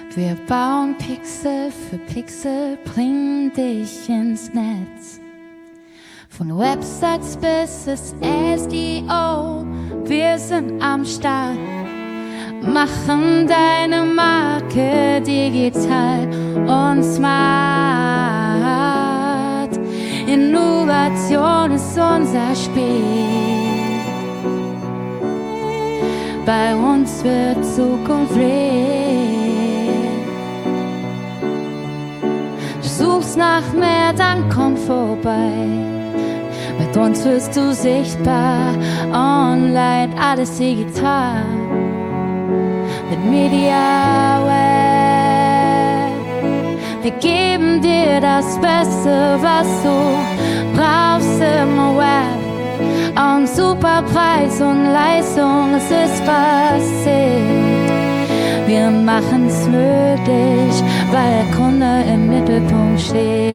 Wir bauen Pixel für Pixel, bringen dich ins Netz. Von Websites bis ins SEO, wir sind am Start. Machen deine Marke digital und smart. Innovation ist unser Spiel. Bei uns wird Zukunft real. Du suchst nach mehr, dann komm vorbei. Mit uns wirst du sichtbar, online, alles digital. Mit MediaWeb. Wir geben dir das Beste, was du brauchst im Web. Auch super Preis und Leistung, es ist passiert. Wir machen's möglich, weil der Kunde im Mittelpunkt steht.